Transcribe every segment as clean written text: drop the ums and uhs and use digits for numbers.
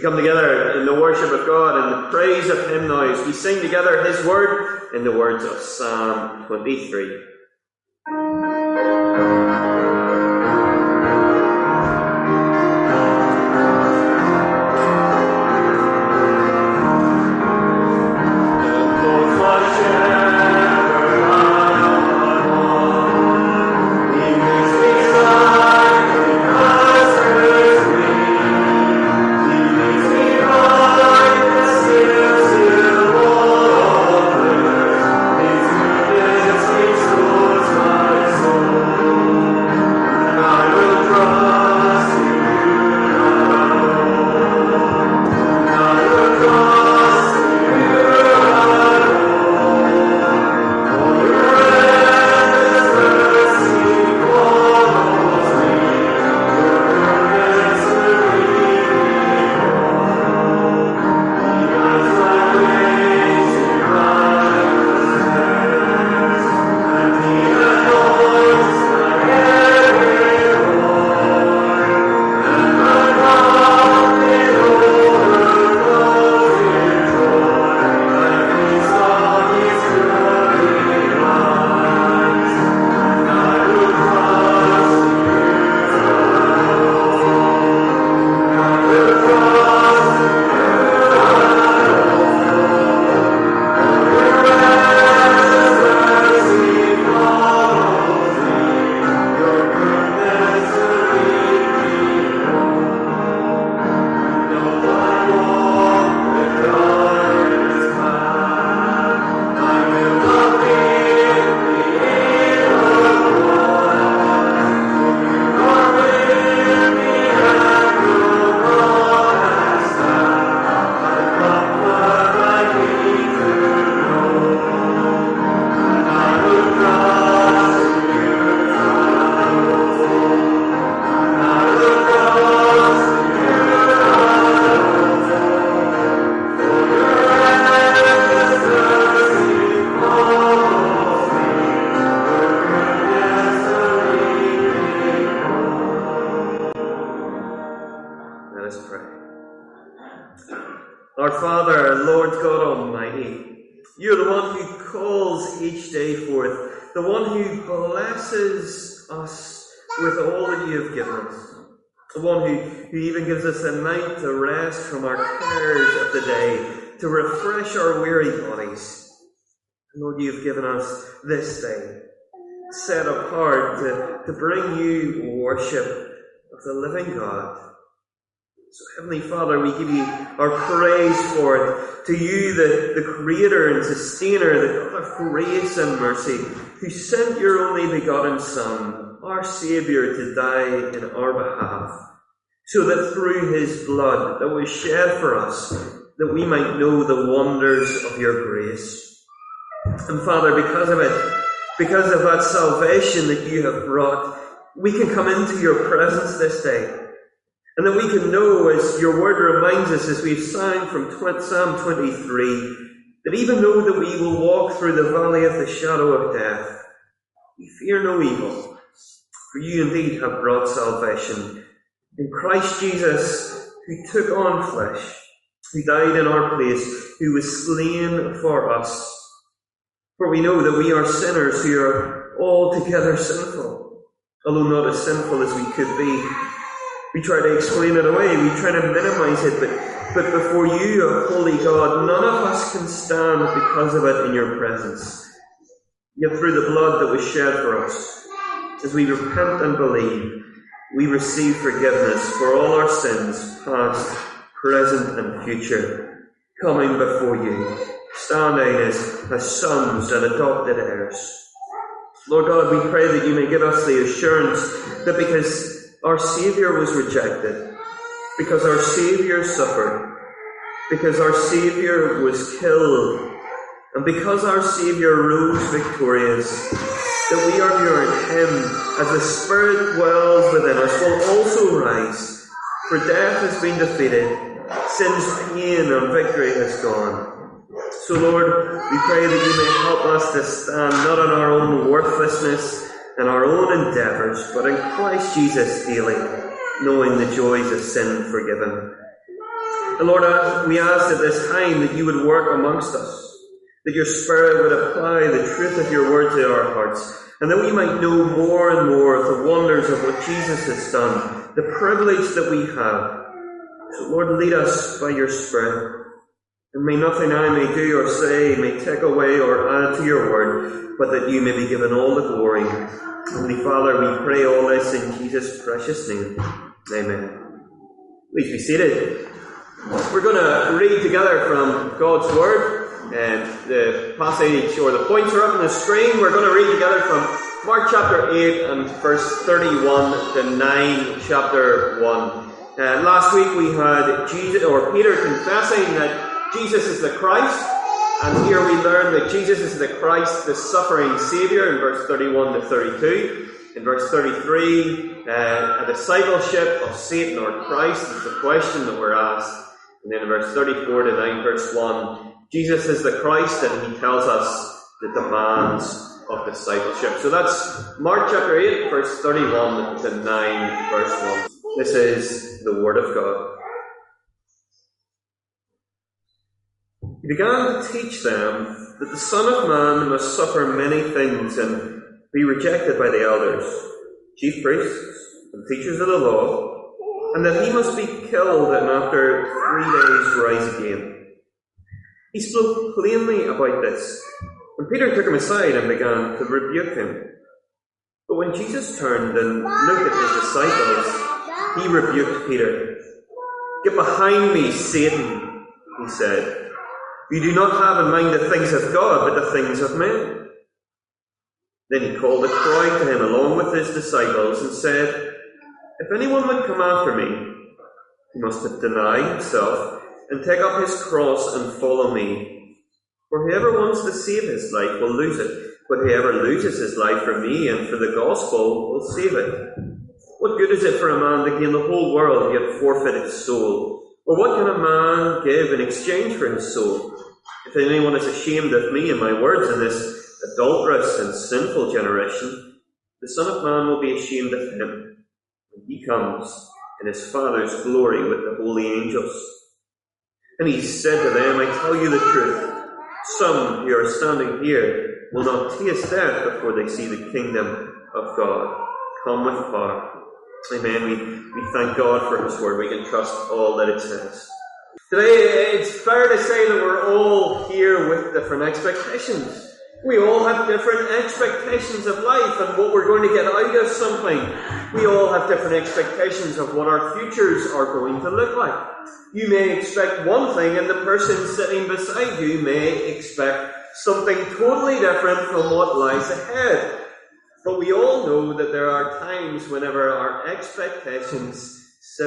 come together in the worship of God and the praise of Him now as we sing together His word in the words of Psalm 23. Our Father, Lord God Almighty, you are the one who calls each day forth, the one who blesses us with all that you have given us, the one who even gives us a night to rest from our cares of the day, to refresh our weary bodies. Lord, you have given us this day, set apart to bring you worship of the living God. So, Heavenly Father, we give you our praise for it. To you, the Creator and Sustainer, the God of grace and mercy, who sent your only begotten Son, our Saviour, to die in our behalf, so that through his blood that was shed for us, that we might know the wonders of your grace. And Father, because of it, because of that salvation that you have brought, we can come into your presence this day. And that we can know, as your word reminds us, as we've sang from Psalm 23, that even though that we will walk through the valley of the shadow of death, we fear no evil, for you indeed have brought salvation in Christ Jesus, who took on flesh, who died in our place, who was slain for us. For we know that we are sinners who are altogether sinful, although not as sinful as we could be. We try to explain it away, we try to minimize it, but before you, O holy God, none of us can stand because of it in your presence. Yet through the blood that was shed for us, as we repent and believe, we receive forgiveness for all our sins, past, present and future, coming before you, standing as sons and adopted heirs. Lord God, we pray that you may give us the assurance that because our Saviour was rejected, because our Saviour suffered, because our Saviour was killed, and because our Saviour rose victorious, that we are here in him, as the Spirit dwells within us, will also rise. For death has been defeated, sin's pain and victory has gone. So Lord, we pray that you may help us to stand not on our own worthlessness and our own endeavours, but in Christ Jesus daily, knowing the joys of sin forgiven. And Lord, we ask at this time that you would work amongst us, that your Spirit would apply the truth of your word to our hearts, and that we might know more and more of the wonders of what Jesus has done, the privilege that we have. So Lord, lead us by your Spirit, and may nothing I may do or say may take away or add to your word, but that you may be given all the glory. Heavenly Father, we pray all this in Jesus' precious name. Amen. Please be seated. We're going to read together from God's Word. The passage or the points are up on the screen. We're going to read together from Mark chapter 8 and verse 31 to 9, chapter 1. Last week we had Peter confessing that Jesus is the Christ. And here we learn that Jesus is the Christ, the suffering Saviour, in verse 31 to 32. In verse 33, a discipleship of Satan or Christ is the question that we're asked. And then in verse 34 to 9, verse 1, Jesus is the Christ, and he tells us the demands of discipleship. So that's Mark chapter 8, verse 31 to 9, verse 1. This is the Word of God. He began to teach them that the Son of Man must suffer many things and be rejected by the elders, chief priests, and teachers of the law, and that he must be killed and after 3 days rise again. He spoke plainly about this, and Peter took him aside and began to rebuke him. But when Jesus turned and looked at his disciples, he rebuked Peter. "Get behind me, Satan," he said. "You do not have in mind the things of God, but the things of men." Then he called a crowd to him along with his disciples and said, "If anyone would come after me, he must deny himself and take up his cross and follow me. For whoever wants to save his life will lose it, but whoever loses his life for me and for the gospel will save it. What good is it for a man to gain the whole world yet forfeit his soul? Or what can a man give in exchange for his soul? If anyone is ashamed of me and my words in this adulterous and sinful generation, the Son of Man will be ashamed of him when he comes in his Father's glory with the holy angels." And he said to them, "I tell you the truth, some who are standing here will not taste death before they see the kingdom of God come with power." Amen. We thank God for his word. We can trust all that it says. Today, it's fair to say that we're all here with different expectations. We all have different expectations of life and what we're going to get out of something. We all have different expectations of what our futures are going to look like. You may expect one thing and the person sitting beside you may expect something totally different from what lies ahead. But we all know that there are times whenever our expectations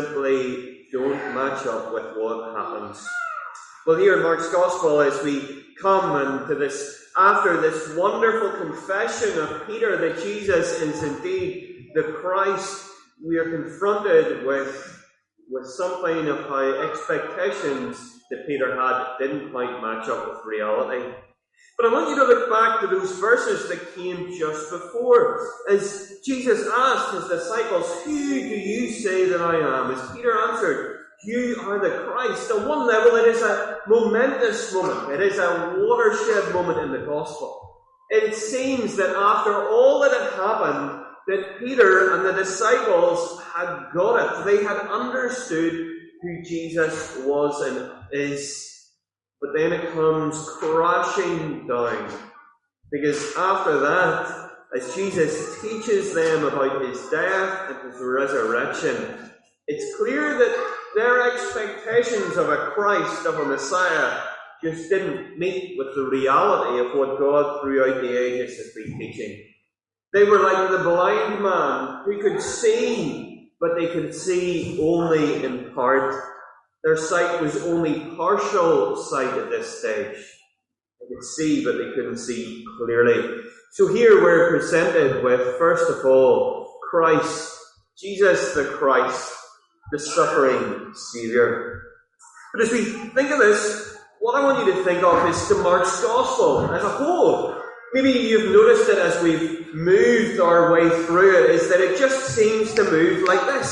simply don't match up with what happens. Well, here in Mark's Gospel, as we come into after this wonderful confession of Peter that Jesus is indeed the Christ, we are confronted with something of how expectations that Peter had didn't quite match up with reality. But I want you to look back to those verses that came just before. As Jesus asked his disciples, "Who do you say that I am?" As Peter answered, "You are the Christ." On one level, it is a momentous moment. It is a watershed moment in the gospel. It seems that after all that had happened, that Peter and the disciples had got it. They had understood who Jesus was and is. But then it comes crashing down. Because after that, as Jesus teaches them about his death and his resurrection, it's clear that their expectations of a Christ, of a Messiah, just didn't meet with the reality of what God throughout the ages has been teaching. They were like the blind man who could see, but they could see only in part. Their sight was only partial sight at this stage. They could see, but they couldn't see clearly. So here we're presented with, first of all, Christ, Jesus the Christ, the suffering Saviour. But as we think of this, what I want you to think of is the Mark's Gospel as a whole. Maybe you've noticed that as we've moved our way through it, is that it just seems to move like this.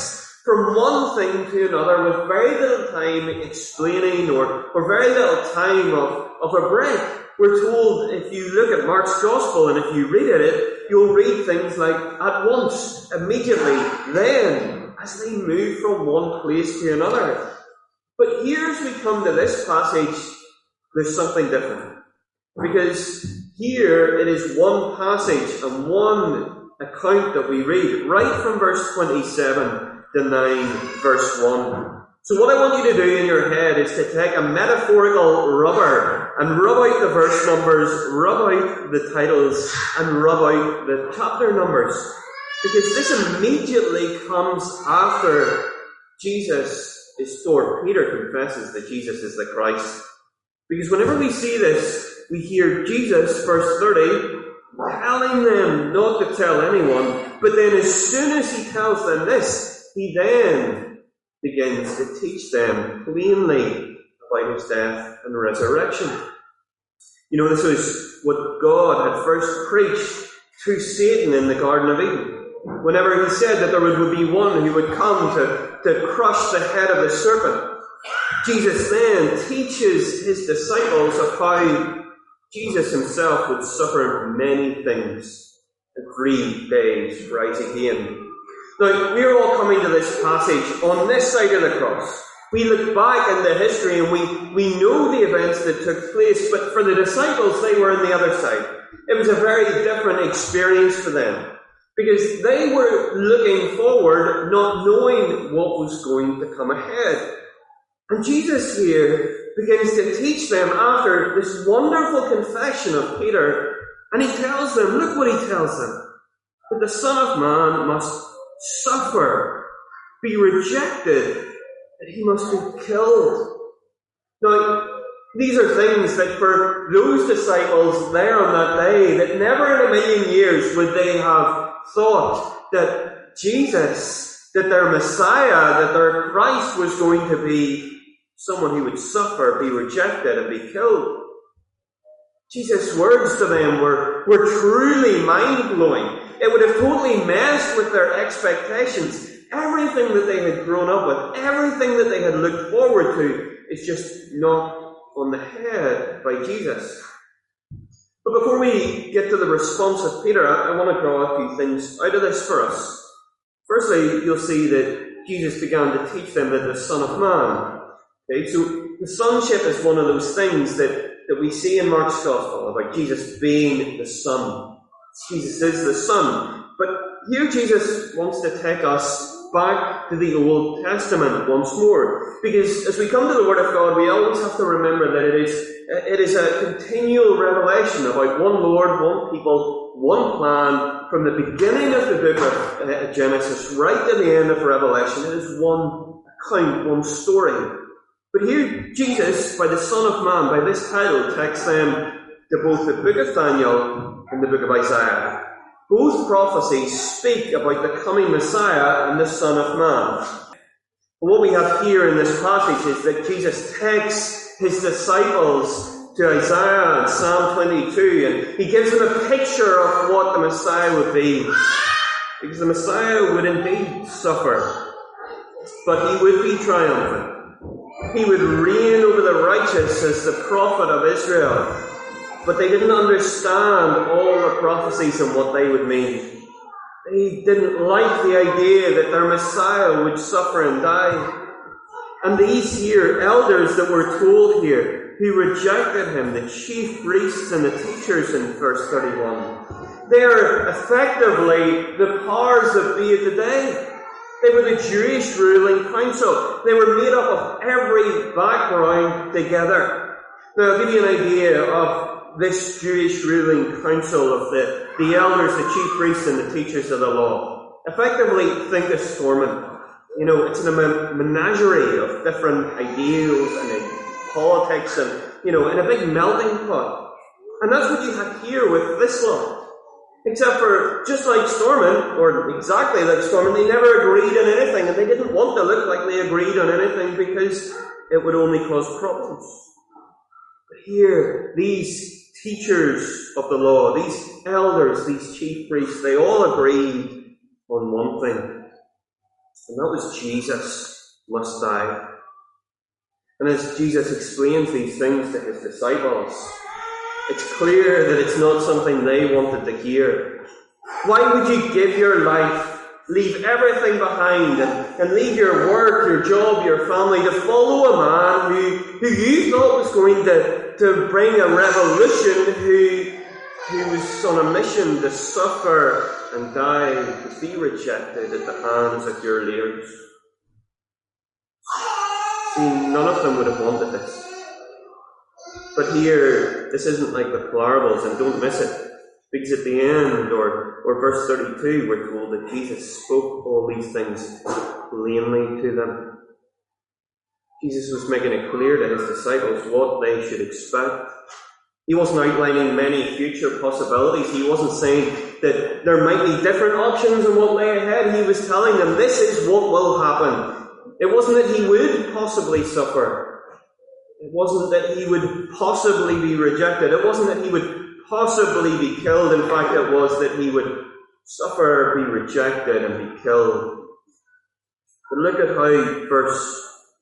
from one thing to another with very little time explaining or very little time of a break. We're told, if you look at Mark's Gospel and if you read it, you'll read things like at once, immediately, then, as they move from one place to another. But here as we come to this passage, there's something different. Because here it is one passage and one account that we read, right from verse 27 to 9, verse 1. So what I want you to do in your head is to take a metaphorical rubber and rub out the verse numbers, rub out the titles, and rub out the chapter numbers. Because this immediately comes after Peter confesses that Jesus is the Christ. Because whenever we see this, we hear Jesus, verse 30, telling them not to tell anyone, but then as soon as he tells them this, he then begins to teach them plainly about his death and resurrection. You know, this was what God had first preached to Satan in the Garden of Eden. Whenever he said that there would be one who would come to crush the head of the serpent, Jesus then teaches his disciples of how Jesus himself would suffer many things and 3 days rise again. Now, we're all coming to this passage on this side of the cross. We look back into history and we know the events that took place, but for the disciples, they were on the other side. It was a very different experience for them, because they were looking forward, not knowing what was going to come ahead. And Jesus here begins to teach them after this wonderful confession of Peter, and he tells them, look what he tells them, that the Son of Man must suffer, be rejected, that he must be killed. Now, these are things that for those disciples there on that day, that never in a million years would they have thought that Jesus, that their Messiah, that their Christ was going to be someone who would suffer, be rejected, and be killed. Jesus' words to them were truly mind-blowing. It would have totally messed with their expectations. Everything that they had grown up with, everything that they had looked forward to, is just knocked on the head by Jesus. But before we get to the response of Peter, I want to draw a few things out of this for us. Firstly, you'll see that Jesus began to teach them that the Son of Man. Okay, so the sonship is one of those things that we see in Mark's Gospel about Jesus being the Son. Jesus is the Son. But here Jesus wants to take us back to the Old Testament once more. Because as we come to the Word of God, we always have to remember that it is a continual revelation about one Lord, one people, one plan, from the beginning of the book of Genesis right to the end of Revelation. It is one account, one story. But here Jesus, by the Son of Man, by this title, takes them to both the book of Daniel and the book of Isaiah. Both prophecies speak about the coming Messiah and the Son of Man. And what we have here in this passage is that Jesus takes his disciples to Isaiah and Psalm 22, and he gives them a picture of what the Messiah would be. Because the Messiah would indeed suffer, but he would be triumphant. He would reign over the righteous as the prophet of Israel. But they didn't understand all the prophecies and what they would mean. They didn't like the idea that their Messiah would suffer and die. And these here, elders that were told here, who rejected him, the chief priests and the teachers in verse 31, they are effectively the powers that be of the day. They were the Jewish ruling council. They were made up of every background together. Now, I'll give you an idea of this Jewish ruling council of the elders, the chief priests, and the teachers of the law. Effectively, think of Stormont. You know, it's a menagerie of different ideals and politics and, you know, in a big melting pot. And that's what you have here with this law. Except for, just like Stormont, or exactly like Stormont, they never agreed on anything, and they didn't want to look like they agreed on anything because it would only cause problems. But here, these teachers of the law, these elders, these chief priests, they all agreed on one thing. And that was Jesus must die. And as Jesus explains these things to his disciples, it's clear that it's not something they wanted to hear. Why would you give your life, leave everything behind, and leave your work, your job, your family to follow a man who you thought was going to bring a revolution, who was on a mission to suffer and die, to be rejected at the hands of your leaders? See, none of them would have wanted this. But here, this isn't like the parables, and don't miss it, because at the end, or verse 32, we're told that Jesus spoke all these things plainly to them. Jesus was making it clear to his disciples what they should expect. He wasn't outlining many future possibilities. He wasn't saying that there might be different options and what lay ahead. He was telling them this is what will happen. It wasn't that he would possibly suffer. It wasn't that he would possibly be rejected. It wasn't that he would possibly be killed. In fact, it was that he would suffer, be rejected, and be killed. But look at how verse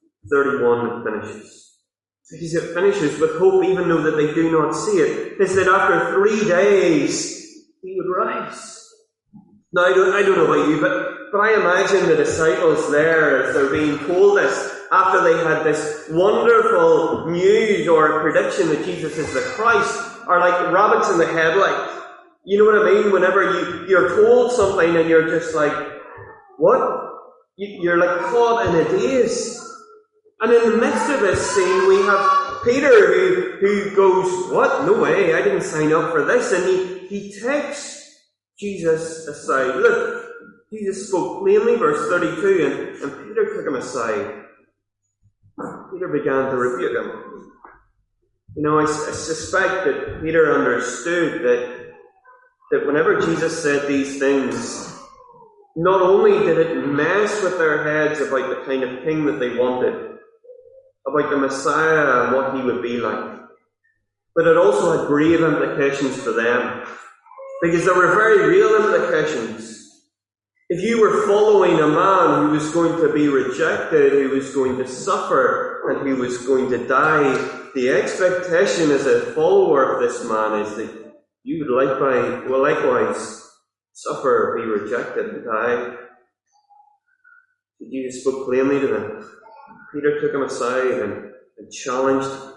31 finishes. Because it finishes with hope, even though that they do not see it. It's that after 3 days, he would rise. Now, I don't know about you, but I imagine the disciples there, as they're being told this, after they had this wonderful news or prediction that Jesus is the Christ, are like rabbits in the headlight. You know what I mean? Whenever you're told something and you're just like, what? You're like caught in a daze. And in the midst of this scene, we have Peter who goes, what? No way, I didn't sign up for this. And he takes Jesus aside. Look, Jesus spoke plainly, verse 32, and Peter took him aside. Peter began to rebuke him. You know, I suspect that Peter understood that whenever Jesus said these things, not only did it mess with their heads about the kind of king that they wanted, about the Messiah and what he would be like, but it also had grave implications for them. Because there were very real implications. If you were following a man who was going to be rejected, who was going to suffer, and who was going to die, the expectation as a follower of this man is that you would likewise suffer, be rejected, and die. Jesus spoke plainly to them. Peter took him aside and challenged him.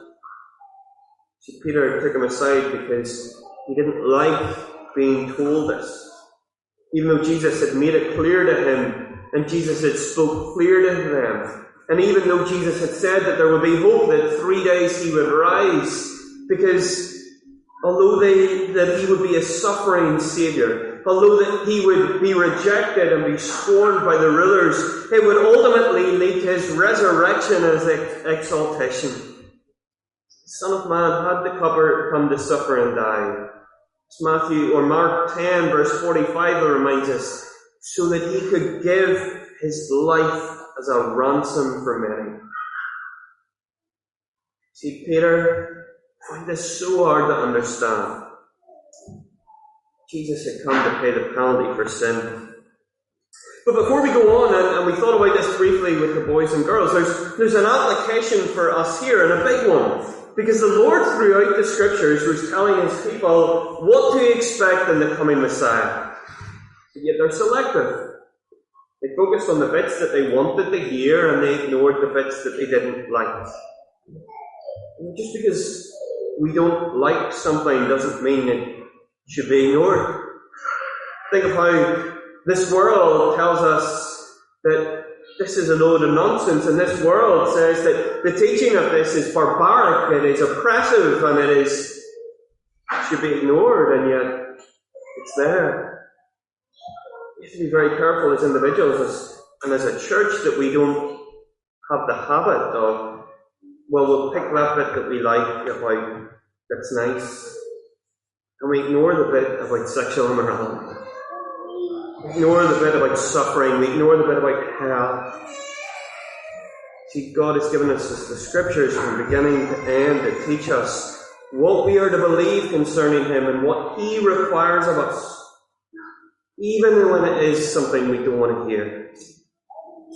See, Peter took him aside because he didn't like being told this. Even though Jesus had made it clear to him, and Jesus had spoke clear to them, and even though Jesus had said that there would be hope, that 3 days he would rise, because although that he would be a suffering Saviour, although that he would be rejected and be scorned by the rulers, it would ultimately lead to his resurrection as exaltation. The Son of Man had to come to suffer and die. It's Mark 10 verse 45 reminds us, so that he could give his life as a ransom for many. See, Peter found this so hard to understand. Jesus had come to pay the penalty for sin. But before we go on, and we thought about this briefly with the boys and girls, there's an application for us here, and a big one. Because the Lord, throughout the Scriptures, was telling his people what to expect in the coming Messiah. But yet they're selective. They focused on the bits that they wanted to hear, and they ignored the bits that they didn't like. And just because we don't like something doesn't mean it should be ignored. Think of how this world tells us that this is a load of nonsense, and this world says that the teaching of this is barbaric, it is oppressive, and it should be ignored, and yet it's there. We have to be very careful as individuals and as a church that we don't have the habit of, well, we'll pick that bit that we like about that's nice, and we ignore the bit about sexual immorality. We ignore the bit about suffering. We ignore the bit about hell. See, God has given us the Scriptures from beginning to end to teach us what we are to believe concerning him and what he requires of us, even when it is something we don't want to hear.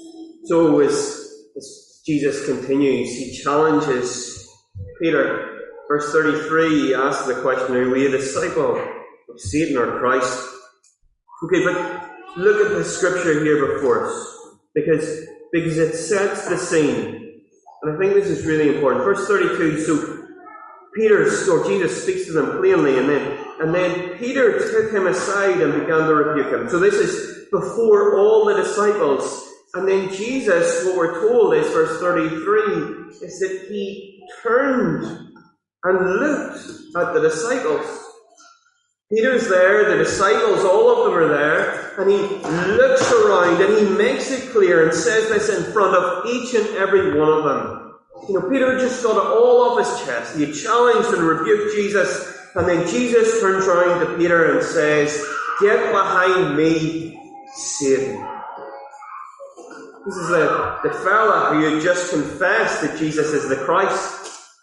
So as Jesus continues, he challenges Peter. Verse 33, he asks the question, are we a disciple of Satan or Christ? Okay, but look at the scripture here before us, because it sets the scene. And I think this is really important. Verse 32, so Jesus speaks to them plainly, and then Peter took him aside and began to rebuke him. So this is before all the disciples. And then Jesus, what we're told is, verse 33, is that he turned and looked at the disciples. Peter's there, the disciples, all of them are there, and he looks around and he makes it clear and says this in front of each and every one of them. Peter just got it all off his chest. He challenged and rebuked Jesus, and then Jesus turns around to Peter and says, "Get behind me, Satan." This is the fella who had just confessed that Jesus is the Christ.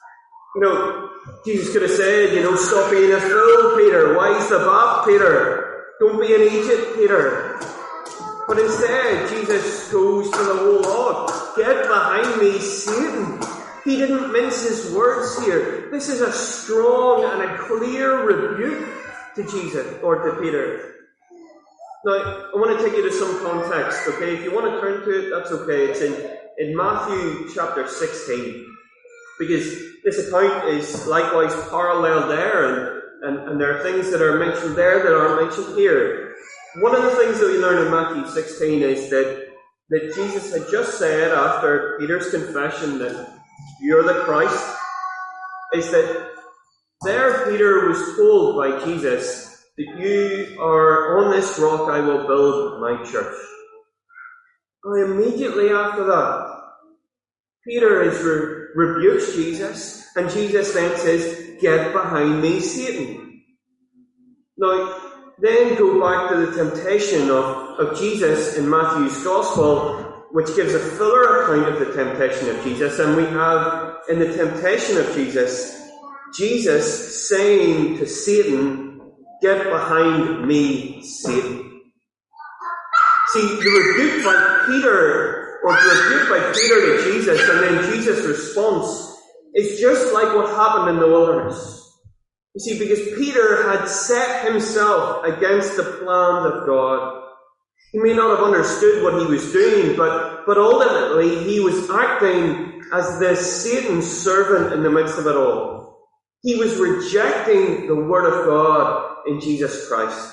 Jesus could have said, stop being a fool, Peter. Wise the bat, Peter. Don't be an Egypt, Peter. But instead, Jesus goes to the whole lot. Get behind me, Satan. He didn't mince his words here. This is a strong and a clear rebuke to Jesus, or to Peter. Now, I want to take you to some context, okay? If you want to turn to it, that's okay. It's in Matthew chapter 16. Because this account is likewise parallel there, and there are things that are mentioned there that aren't mentioned here. One of the things that we learn in Matthew 16 is that Jesus had just said, after Peter's confession that you're the Christ, is that there Peter was told by Jesus that you are, on this rock I will build my church. And immediately after that, Peter rebukes Jesus, and Jesus then says, "Get behind me, Satan." Now, then go back to the temptation of Jesus in Matthew's Gospel, which gives a fuller account of the temptation of Jesus, and we have in the temptation of Jesus, Jesus saying to Satan, "Get behind me, Satan." See, the rebuke by Peter to Jesus, and then Jesus' response is just like what happened in the wilderness. You see, because Peter had set himself against the plans of God. He may not have understood what he was doing, but ultimately he was acting as the Satan's servant in the midst of it all. He was rejecting the Word of God in Jesus Christ.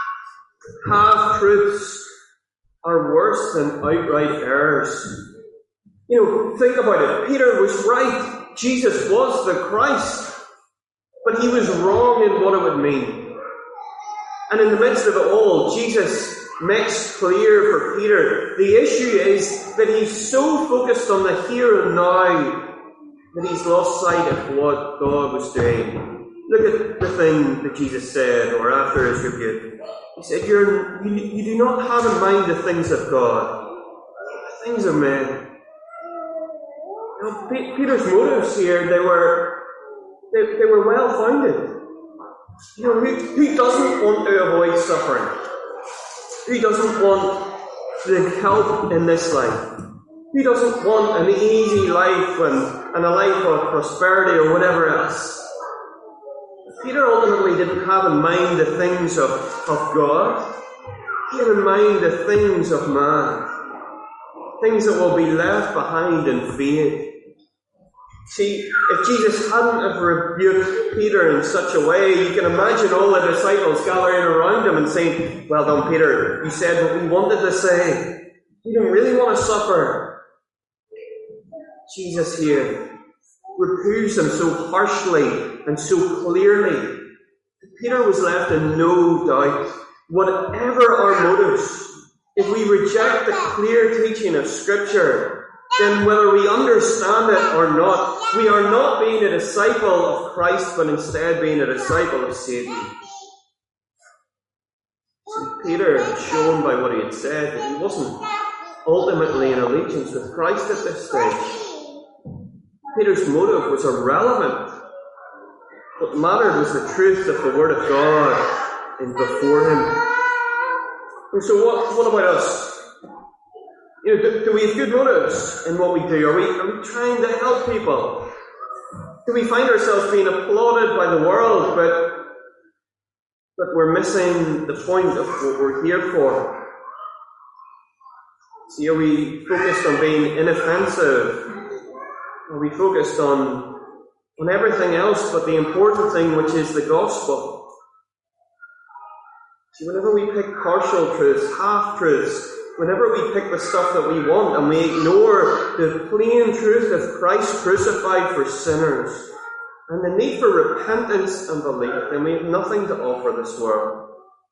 Half-truths are worse than outright errors. Think about it. Peter was right. Jesus was the Christ. But he was wrong in what it would mean. And in the midst of it all, Jesus makes clear for Peter, the issue is that he's so focused on the here and now that he's lost sight of what God was doing. Look at the thing that Jesus said, or after his rebuke. He said, you do not have in mind the things of God, the things of men. Peter's motives here, they were well founded. Who doesn't want to avoid suffering? Who doesn't want the help in this life? Who doesn't want an easy life and a life of prosperity or whatever else? Peter ultimately didn't have in mind the things of God. He had in mind the things of man. Things that will be left behind and fade. See, if Jesus hadn't have rebuked Peter in such a way, you can imagine all the disciples gathering around him and saying, "Well done, Peter, you said what we wanted to say. You didn't really want to suffer." Jesus here reproves him so harshly and so clearly. Peter was left in no doubt. Whatever our motives, if we reject the clear teaching of Scripture, then whether we understand it or not, we are not being a disciple of Christ, but instead being a disciple of Satan. See, Peter had shown by what he had said that he wasn't ultimately in allegiance with Christ at this stage. Peter's motive was irrelevant. What mattered was the truth of the Word of God before him. And so what about us? Do we have good motives in what we do? Are we trying to help people? Do we find ourselves being applauded by the world, but we're missing the point of what we're here for? See, are we focused on being inoffensive? Are we focused on everything else but the important thing, which is the gospel? See, whenever we pick partial truths, half-truths, whenever we pick the stuff that we want and we ignore the plain truth of Christ crucified for sinners and the need for repentance and belief, then we have nothing to offer this world.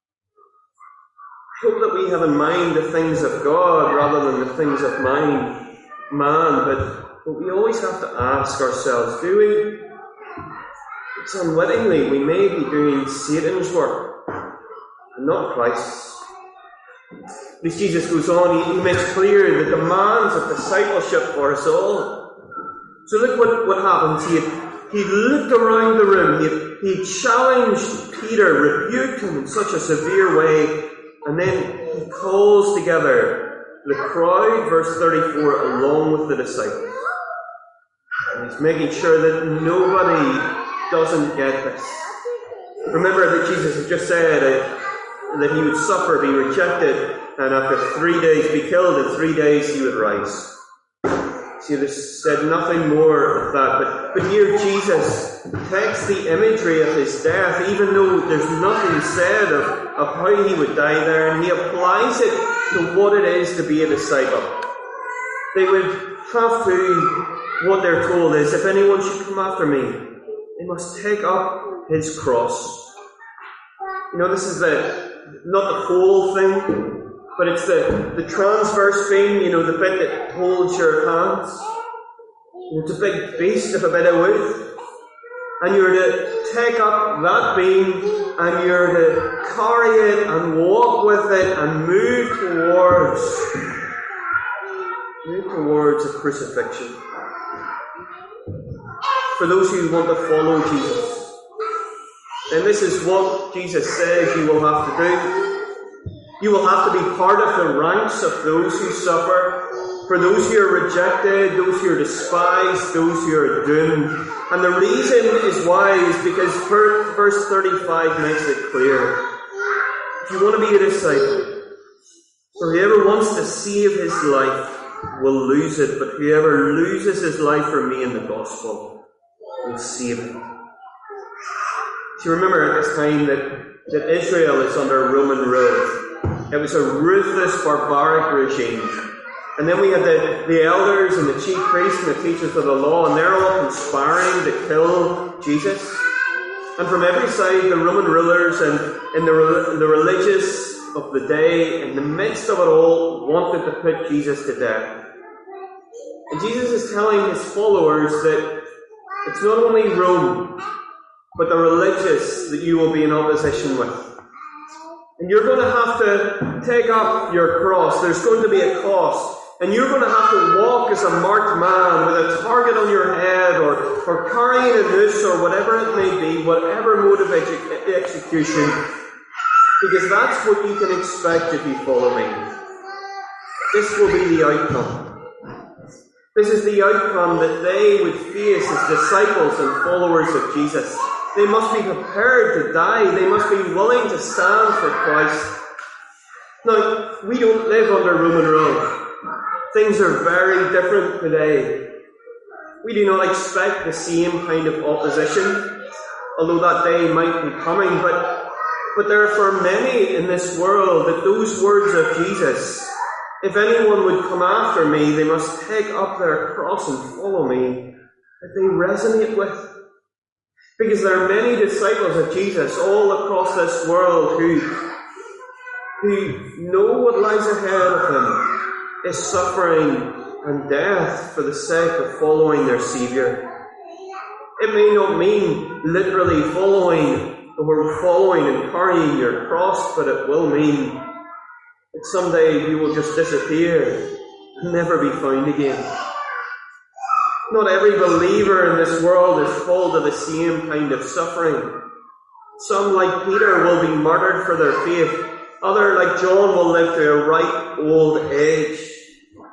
I hope that we have in mind the things of God rather than the things of man, but we always have to ask ourselves, do we? It's unwittingly we may be doing Satan's work and not Christ's. As Jesus goes on, he makes clear the demands of discipleship for us all. So look what happens. He looked around the room, he challenged Peter, rebuked him in such a severe way, and then he calls together the crowd, verse 34, along with the disciples. And he's making sure that nobody doesn't get this. Remember that Jesus had just said that he would suffer, be rejected, and after 3 days be killed, in 3 days he would rise. See, there's said nothing more of that, but here Jesus takes the imagery of his death, even though there's nothing said of how he would die there, and he applies it to what it is to be a disciple. They would have to, what they're told is, if anyone should come after me, they must take up his cross. You know, this is not the whole thing, but it's the transverse beam, you know, the bit that holds your hands. It's a big beast of a bit of wood. And you're to take up that beam and you're to carry it and walk with it and move towards a crucifixion. For those who want to follow Jesus. And this is what Jesus says you will have to do. You will have to be part of the ranks of those who suffer, for those who are rejected, those who are despised, those who are doomed. And the reason is why is because verse 35 makes it clear. If you want to be a disciple, for whoever wants to save his life will lose it, but whoever loses his life for me in the gospel will save it. So you remember at this time that Israel is under Roman rule. It was a ruthless, barbaric regime. And then we had the elders and the chief priests and the teachers of the law, and they're all conspiring to kill Jesus. And from every side, the Roman rulers and the religious of the day, in the midst of it all, wanted to put Jesus to death. And Jesus is telling his followers that it's not only Rome, but the religious that you will be in opposition with. And you're going to have to take up your cross. There's going to be a cost. And you're going to have to walk as a marked man with a target on your head or carrying a noose or whatever it may be, whatever mode of execution. Because that's what you can expect if you follow me. This will be the outcome. This is the outcome that they would face as disciples and followers of Jesus. They must be prepared to die. They must be willing to stand for Christ. Now, we don't live under Roman rule. Things are very different today. We do not expect the same kind of opposition, although that day might be coming. But there are for many in this world that those words of Jesus, if anyone would come after me, they must take up their cross and follow me, that they resonate with. Because there are many disciples of Jesus all across this world who know what lies ahead of them is suffering and death for the sake of following their Saviour. It may not mean literally following and carrying your cross, but it will mean that someday you will just disappear and never be found again. Not every believer in this world is full to the same kind of suffering. Some, like Peter, will be martyred for their faith. Others, like John, will live to a ripe old age.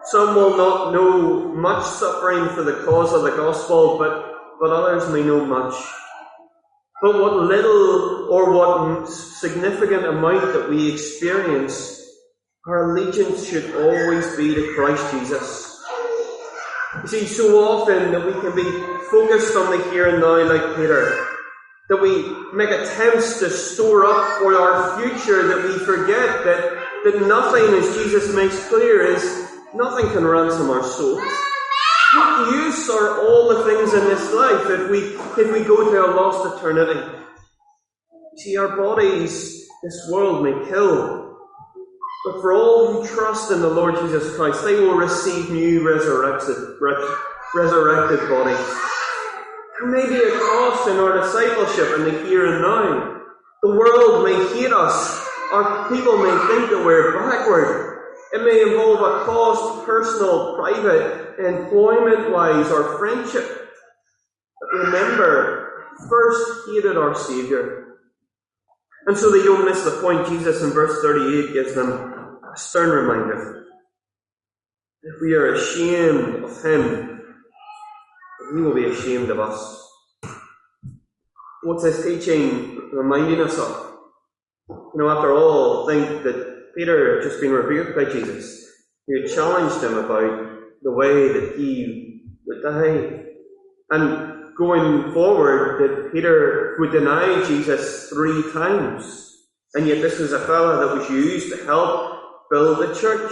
Some will not know much suffering for the cause of the gospel, but others may know much. But what little or what significant amount that we experience, our allegiance should always be to Christ Jesus. You see, so often that we can be focused on the here and now like Peter, that we make attempts to store up for our future, that we forget that nothing, as Jesus makes clear, is nothing can ransom our souls. What use are all the things in this life if we go to a lost eternity? See, our bodies, this world may kill, but for all who trust in the Lord Jesus Christ, they will receive new resurrected bodies. There may be a cost in our discipleship in the here and now. The world may hate us. Our people may think that we're backward. It may involve a cost, personal, private, employment-wise, or friendship. But remember, first hated our Saviour. And so they don't miss the point. Jesus in verse 38 gives them a stern reminder. If we are ashamed of Him, He will be ashamed of us. What's this teaching reminding us of? After all, think that Peter had just been rebuked by Jesus, who had challenged him about the way that he would die. And going forward, that Peter would deny Jesus 3 times. And yet this was a fellow that was used to help build the church.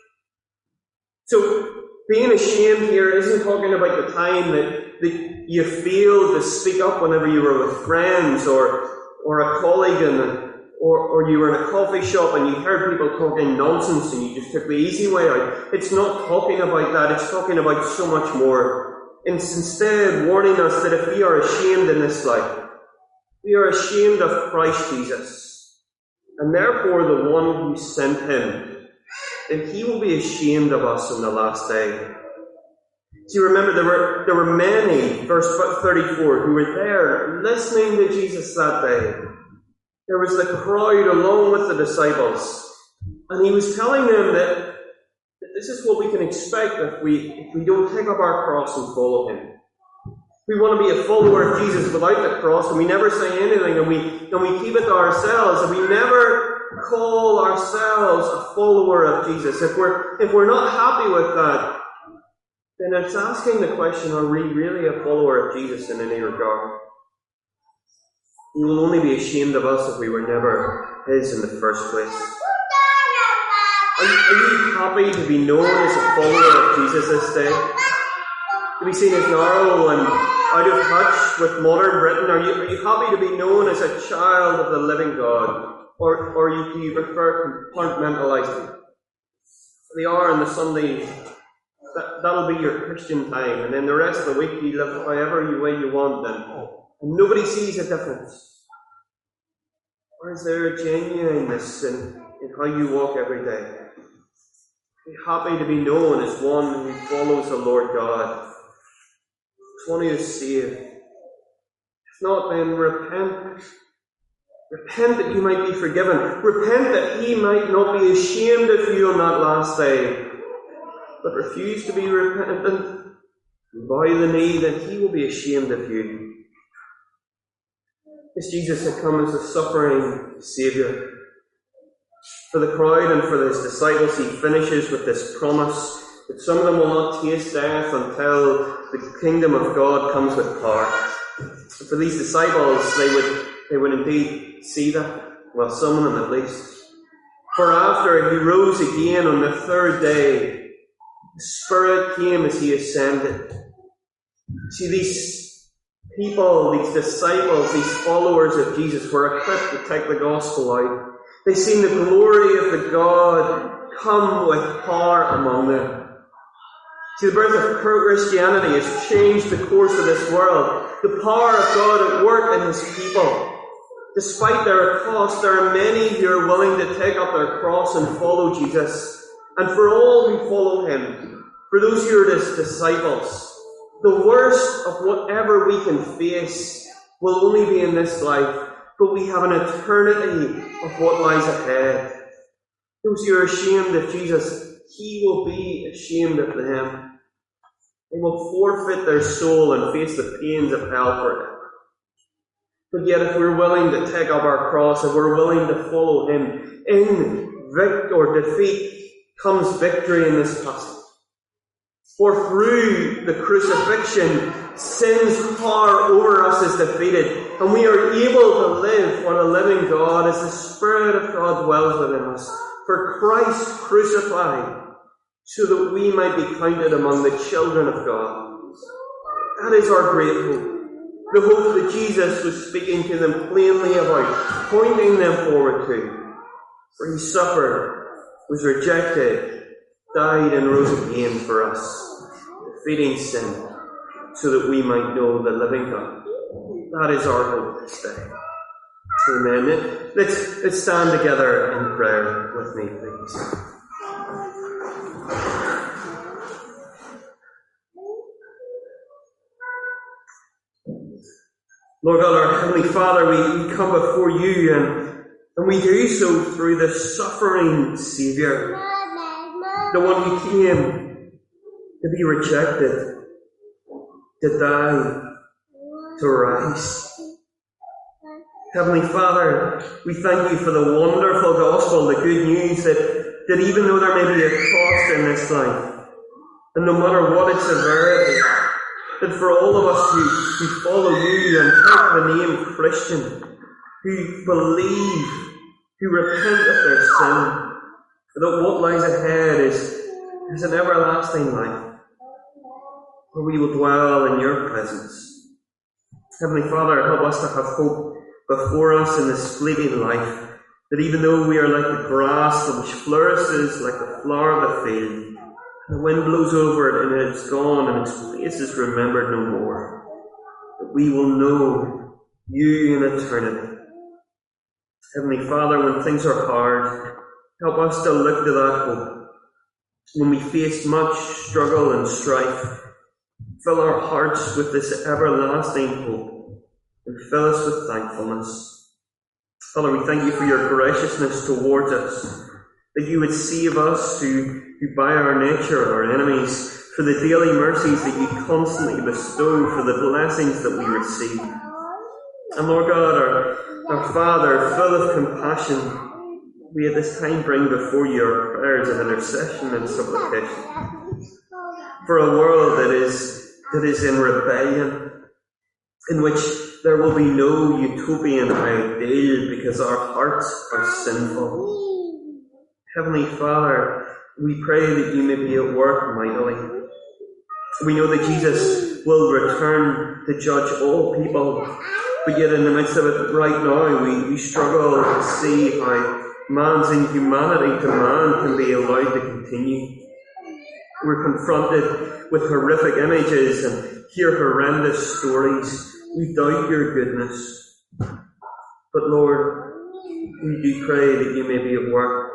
So, being ashamed here isn't talking about the time that you failed to speak up whenever you were with friends or a colleague or you were in a coffee shop and you heard people talking nonsense and you just took the easy way out. It's not talking about that. It's talking about so much more. It's instead warning us that if we are ashamed in this life, we are ashamed of Christ Jesus, and therefore the one who sent Him, then He will be ashamed of us in the last day. See, remember, there were many, verse 34, who were there listening to Jesus that day. There was the crowd along with the disciples, and He was telling them that this is what we can expect if we don't take up our cross and follow Him. We want to be a follower of Jesus without the cross, and we never say anything, and we keep it to ourselves, and we never call ourselves a follower of Jesus. If we're not happy with that, then it's asking the question, are we really a follower of Jesus in any regard? He will only be ashamed of us if we were never His in the first place. Are you happy to be known as a follower of Jesus this day? To be seen as narrow and out of touch with modern Britain? Are you happy to be known as a child of the living God? Or do you prefer compartmentalizing? The hour on the Sunday, that'll be your Christian time, and then the rest of the week you live however way you want, and nobody sees a difference. Or is there a genuineness in how you walk every day? Be happy to be known as one who follows the Lord God, as one who is saved. If not, then repent. Repent that you might be forgiven. Repent that He might not be ashamed of you on that last day. But refuse to be repentant and bow the knee, then He will be ashamed of you. This Jesus had come as a suffering Saviour. For the crowd and for His disciples, He finishes with this promise that some of them will not taste death until the kingdom of God comes with power. And for these disciples, they would indeed see that. Well, some of them at least. For after He rose again on the 3rd day, the Spirit came as He ascended. See, these people, these disciples, these followers of Jesus were equipped to take the gospel out. They seen the glory of the God come with power among them. See, the birth of Christianity has changed the course of this world. The power of God at work in His people. Despite their cost, there are many who are willing to take up their cross and follow Jesus. And for all who follow Him, for those who are His disciples, the worst of whatever we can face will only be in this life, but we have an eternity of what lies ahead. Those who are ashamed of Jesus he will be ashamed of them. They will forfeit their soul and face the pains of hell forever. But yet if we're willing to take up our cross, if we're willing to follow him, in defeat comes victory in this passage. For through the crucifixion, sin's power over us is defeated, and we are able to live for the living God as the Spirit of God dwells within us. For Christ crucified, so that we might be counted among the children of God. That is our great hope. The hope that Jesus was speaking to them plainly about, pointing them forward to. For he suffered, was rejected, died and rose again for us, defeating sin, so that we might know the living God. That is our hope this day. Amen. Let's stand together in prayer with me, please. Lord God, our Heavenly Father, we come before you and we do so through the suffering Saviour, the one who came to be rejected, to die, to rise. Heavenly Father, we thank you for the wonderful gospel, the good news that even though there may be a cost in this life, and no matter what its severity, that for all of us who follow you and take the name Christian, who believe, who repent of their sin, that what lies ahead is an everlasting life, where we will dwell in your presence. Heavenly Father, help us to have hope before us in this fleeting life, that even though we are like the grass which flourishes like the flower of the field, the wind blows over it and it's gone and its place is remembered no more, that we will know you in eternity. Heavenly Father, when things are hard, help us to look to that hope. When we face much struggle and strife, fill our hearts with this everlasting hope and fill us with thankfulness. Father, we thank you for your graciousness towards us, that you would save us who by our nature are our enemies, for the daily mercies that you constantly bestow, for the blessings that we receive. And Lord God, our Father, full of compassion, we at this time bring before you our prayers of intercession and supplication for a world that is in rebellion, in which there will be no utopian ideal because our hearts are sinful. Heavenly Father, we pray that you may be at work mightily. We know that Jesus will return to judge all people, but yet in the midst of it right now, we struggle to see how man's inhumanity to man can be allowed to continue. We're confronted with horrific images and hear horrendous stories. We doubt your goodness. But Lord, we do pray that you may be at work.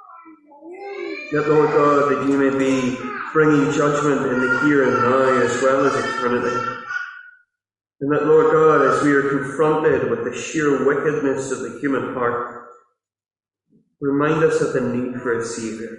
That, Lord God, that you may be bringing judgment in the here and now as well as eternity. And that, Lord God, as we are confronted with the sheer wickedness of the human heart, remind us of the need for a Saviour.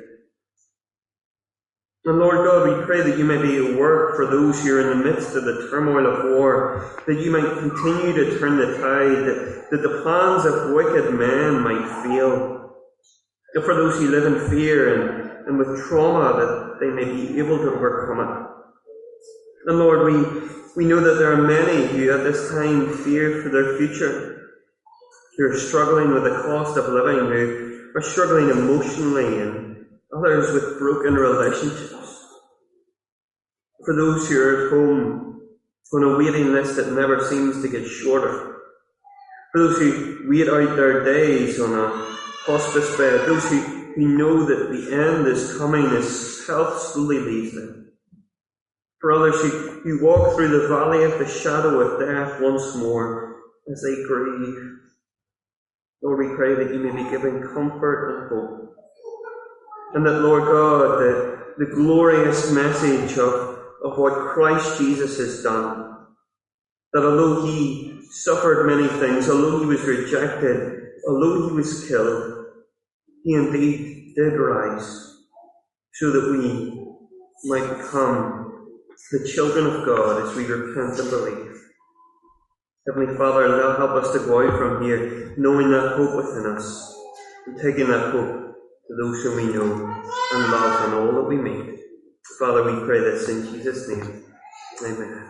And Lord God, we pray that you may be at work for those who are in the midst of the turmoil of war, that you might continue to turn the tide, that the plans of wicked men might fail. And for those who live in fear and with trauma, that they may be able to overcome it. And Lord, we know that there are many who at this time fear for their future, who are struggling with the cost of living, who are struggling emotionally, and others with broken relationships. For those who are at home on a waiting list that never seems to get shorter. For those who wait out their days on a hospice bed, those who know that the end is coming as health slowly leaves them. For others who walk through the valley of the shadow of death once more as they grieve. Lord, we pray that you may be giving comfort and hope. And that, Lord God, the glorious message of what Christ Jesus has done, that although he suffered many things, although he was rejected, although he was killed, he indeed did rise, so that we might become the children of God as we repent and believe. Heavenly Father, now help us to go out from here knowing that hope within us and taking that hope to those whom we know and love and all that we meet. Father, we pray this in Jesus' name. Amen.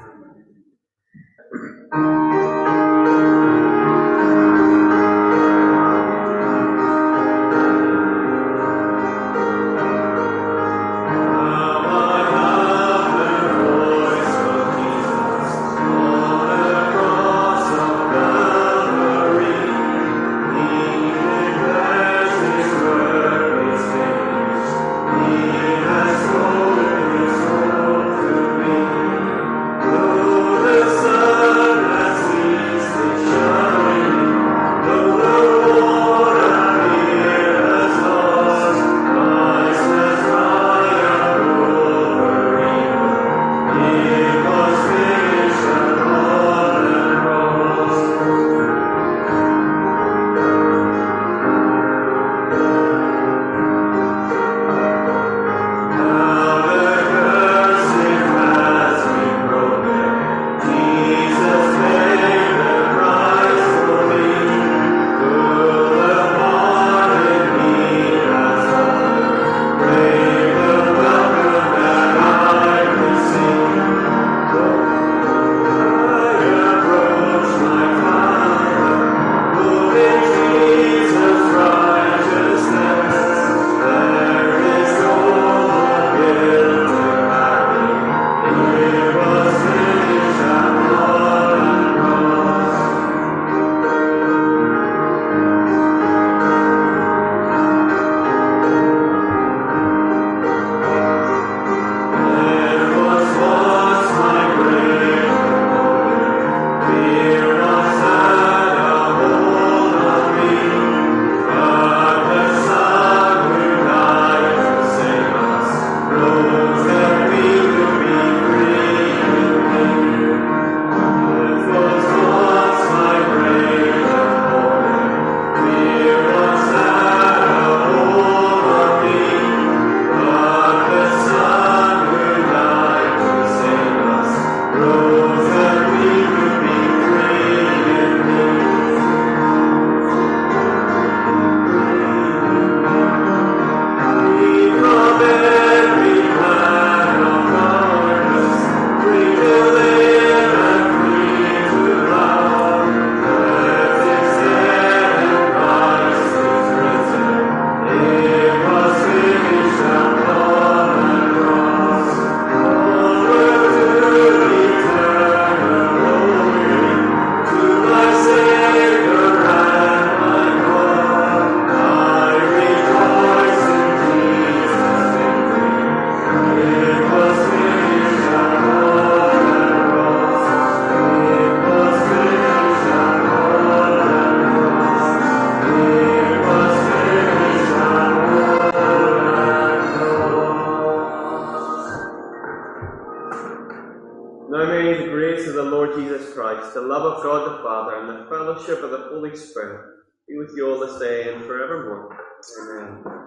Now may the grace of the Lord Jesus Christ, the love of God the Father, and the fellowship of the Holy Spirit be with you all this day and forevermore. Amen.